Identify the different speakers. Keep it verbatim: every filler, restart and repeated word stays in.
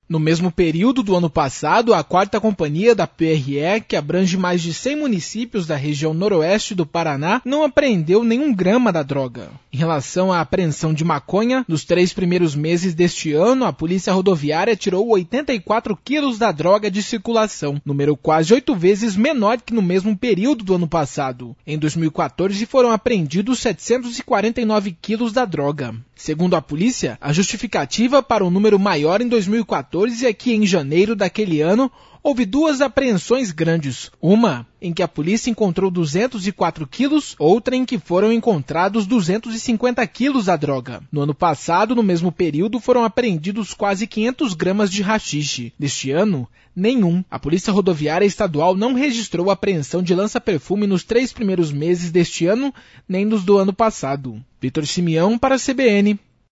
Speaker 1: No mesmo período do ano passado, a quarta companhia da P R E, que abrange mais de cem municípios da região noroeste do Paraná, não apreendeu nenhum grama da droga. Em relação à apreensão de maconha, nos três primeiros meses deste ano, a Polícia Rodoviária tirou oitenta e quatro quilos da droga de circulação, número quase oito vezes menor que no mesmo período do ano passado. Em dois mil e quatorze, foram apreendidos setecentos e quarenta e nove quilos da droga. Segundo a polícia, a justificativa para o número maior em dois mil e quatorze é que, em janeiro daquele ano, houve duas apreensões grandes. Uma em que a polícia encontrou duzentos e quatro quilos, outra em que foram encontrados duzentos e cinquenta quilos da droga. No ano passado, no mesmo período, foram apreendidos quase quinhentos gramas de haxixe. Neste ano, nenhum. A Polícia Rodoviária Estadual não registrou a apreensão de lança-perfume nos três primeiros meses deste ano, nem nos do ano passado. Vitor Simeão para a C B N.